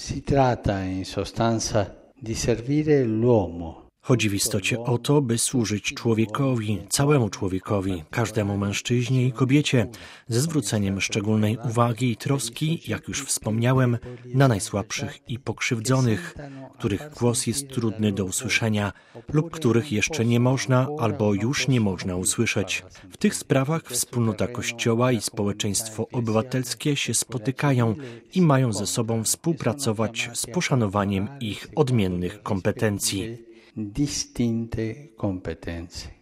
Si tratta in sostanza di servire l'uomo. Chodzi w istocie o to, by służyć człowiekowi, całemu człowiekowi, każdemu mężczyźnie i kobiecie, ze zwróceniem szczególnej uwagi i troski, jak już wspomniałem, na najsłabszych i pokrzywdzonych, których głos jest trudny do usłyszenia lub których jeszcze nie można albo już nie można usłyszeć. W tych sprawach wspólnota Kościoła i społeczeństwo obywatelskie się spotykają i mają ze sobą współpracować z poszanowaniem ich odmiennych kompetencji. Distinte competenze.